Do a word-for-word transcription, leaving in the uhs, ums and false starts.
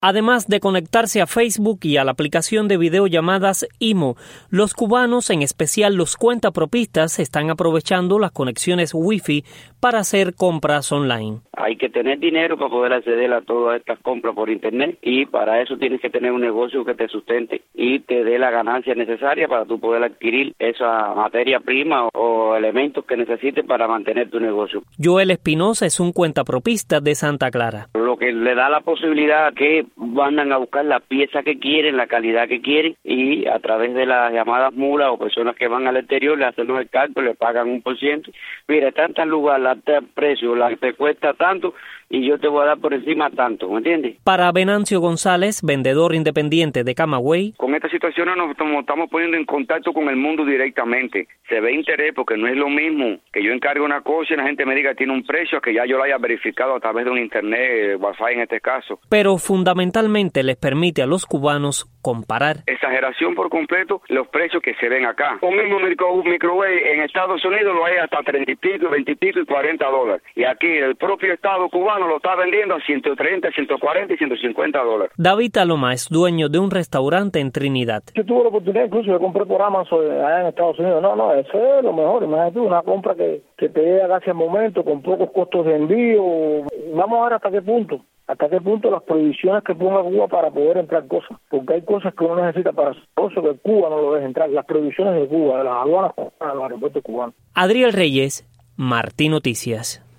Además de conectarse a Facebook y a la aplicación de videollamadas IMO, los cubanos, en especial los cuentapropistas, están aprovechando las conexiones Wi-Fi para hacer compras online. Hay que tener dinero para poder acceder a todas estas compras por internet y para eso tienes que tener un negocio que te sustente y te dé la ganancia necesaria para tú poder adquirir esa materia prima o elementos que necesites para mantener tu negocio. Joel Espinosa es un cuentapropista de Santa Clara. Lo que le da la posibilidad que mandan a buscar la pieza que quieren, la calidad que quieren y a través de las llamadas mulas o personas que van al exterior le hacen el cálculo, le pagan un por ciento. Mira, está en tal lugar, la tal precio, la te cuesta tanto y yo te voy a dar por encima tanto, ¿me entiendes? Para Venancio González, vendedor independiente de Camagüey, con esta situación nos estamos poniendo en contacto con el mundo directamente. Se ve interés porque no es lo mismo que yo encargue una cosa y la gente me diga que tiene un precio que ya yo lo haya verificado a través de un internet, Wi-Fi en este caso. Pero fundamentalmente les permite a los cubanos comparar. Exageración por completo los precios que se ven acá. Un mismo micro, microwave en Estados Unidos lo hay hasta treinta y pico, veinte y pico y cuarenta dólares. Y aquí el propio Estado cubano lo está vendiendo a ciento treinta, ciento cuarenta y ciento cincuenta dólares. David Aloma es dueño de un restaurante en Trinidad. Yo tuve la oportunidad incluso de comprar por Amazon allá en Estados Unidos. No, no, eso es lo mejor. Imagínate una compra que, que te llega casi al momento con pocos costos de envío. Vamos a ver hasta qué punto. ¿Hasta qué punto las prohibiciones que ponga Cuba para poder entrar cosas? Porque hay cosas que uno necesita para su negocio que Cuba no lo deja entrar. Las prohibiciones de Cuba, de las aduanas, de los aeropuertos cubanos. Adriel Reyes, Martí Noticias.